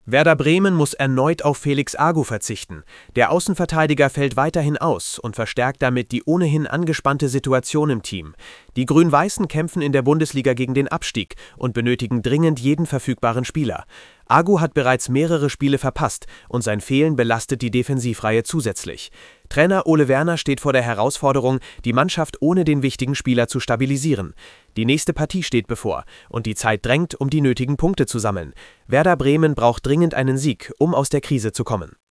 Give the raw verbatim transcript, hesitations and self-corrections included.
Werder Bremen muss erneut auf Felix Agu verzichten. Der Außenverteidiger fällt weiterhin aus und verstärkt damit die ohnehin angespannte Situation im Team. Die Grün-Weißen kämpfen in der Bundesliga gegen den Abstieg und benötigen dringend jeden verfügbaren Spieler. Agu hat bereits mehrere Spiele verpasst und sein Fehlen belastet die Defensivreihe zusätzlich. Trainer Ole Werner steht vor der Herausforderung, die Mannschaft ohne den wichtigen Spieler zu stabilisieren. Die nächste Partie steht bevor und die Zeit drängt, um die nötigen Punkte zu sammeln. Werder Bremen braucht dringend einen Sieg, um aus der Krise zu kommen.